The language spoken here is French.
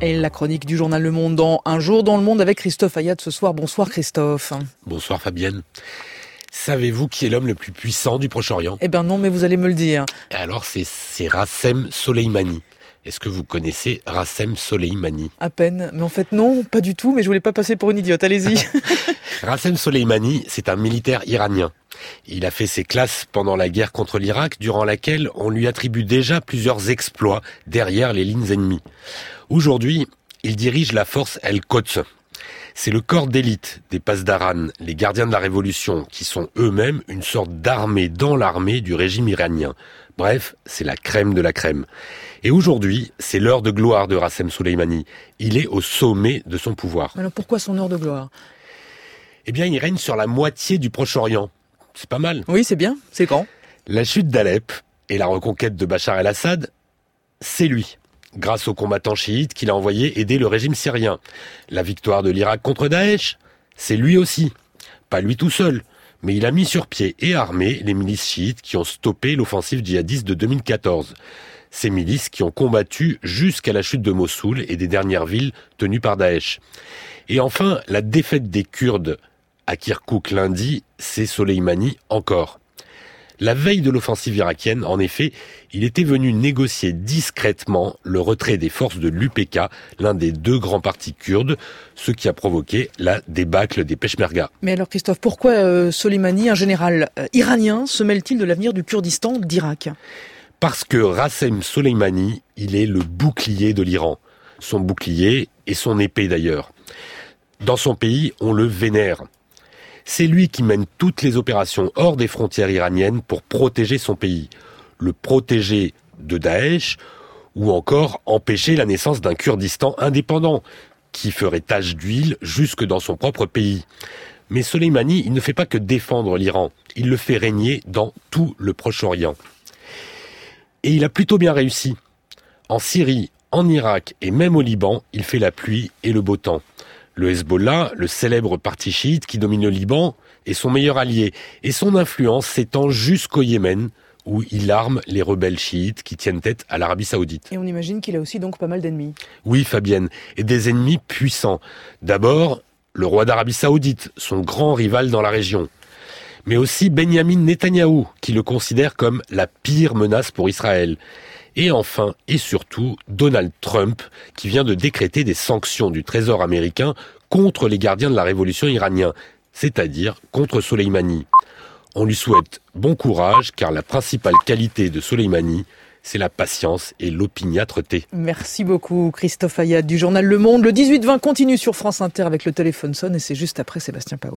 Et la chronique du journal Le Monde dans Un jour dans le monde avec Christophe Ayad ce soir. Bonsoir Christophe. Bonsoir Fabienne. Savez-vous qui est l'homme le plus puissant du Proche-Orient ? Eh ben non, mais vous allez me le dire. Alors c'est Rassem Soleimani. Est-ce que vous connaissez Rassem Soleimani ? À peine, mais en fait non, pas du tout, mais je voulais pas passer pour une idiote, allez-y. Rassem Soleimani, c'est un militaire iranien. Il a fait ses classes pendant la guerre contre l'Irak, durant laquelle on lui attribue déjà plusieurs exploits derrière les lignes ennemies. Aujourd'hui, il dirige la force El-Quds. C'est le corps d'élite des Pasdaran, les gardiens de la révolution, qui sont eux-mêmes une sorte d'armée dans l'armée du régime iranien. Bref, c'est la crème de la crème. Et aujourd'hui, c'est l'heure de gloire de Rassem Soleimani. Il est au sommet de son pouvoir. Alors pourquoi son heure de gloire ? Eh bien, il règne sur la moitié du Proche-Orient. C'est pas mal. Oui, c'est bien, c'est grand. La chute d'Alep et la reconquête de Bachar el-Assad, c'est lui. Grâce aux combattants chiites qu'il a envoyés aider le régime syrien. La victoire de l'Irak contre Daesh, c'est lui aussi. Pas lui tout seul, mais il a mis sur pied et armé les milices chiites qui ont stoppé l'offensive djihadiste de 2014. Ces milices qui ont combattu jusqu'à la chute de Mossoul et des dernières villes tenues par Daesh. Et enfin, la défaite des Kurdes à Kirkouk lundi, c'est Soleimani encore. La veille de l'offensive irakienne, en effet, il était venu négocier discrètement le retrait des forces de l'UPK, l'un des deux grands partis kurdes, ce qui a provoqué la débâcle des Peshmerga. Mais alors Christophe, pourquoi Soleimani, un général iranien, se mêle-t-il de l'avenir du Kurdistan d'Irak ? Parce que Rassem Soleimani, il est le bouclier de l'Iran. Son bouclier et son épée d'ailleurs. Dans son pays, on le vénère. C'est lui qui mène toutes les opérations hors des frontières iraniennes pour protéger son pays. Le protéger de Daesh ou encore empêcher la naissance d'un Kurdistan indépendant qui ferait tache d'huile jusque dans son propre pays. Mais Soleimani, il ne fait pas que défendre l'Iran, il le fait régner dans tout le Proche-Orient. Et il a plutôt bien réussi. En Syrie, en Irak et même au Liban, il fait la pluie et le beau temps. Le Hezbollah, le célèbre parti chiite qui domine le Liban, est son meilleur allié. Et son influence s'étend jusqu'au Yémen, où il arme les rebelles chiites qui tiennent tête à l'Arabie Saoudite. Et on imagine qu'il a aussi donc pas mal d'ennemis. Oui, Fabienne, et des ennemis puissants. D'abord, le roi d'Arabie Saoudite, son grand rival dans la région. Mais aussi Benyamin Netanyahou, qui le considère comme la pire menace pour Israël. Et enfin, et surtout, Donald Trump, qui vient de décréter des sanctions du Trésor américain contre les gardiens de la révolution iranien, c'est-à-dire contre Soleimani. On lui souhaite bon courage, car la principale qualité de Soleimani, c'est la patience et l'opiniâtreté. Merci beaucoup Christophe Ayad du journal Le Monde. Le 18-20 continue sur France Inter avec le téléphone sonne et c'est juste après Sébastien Pao.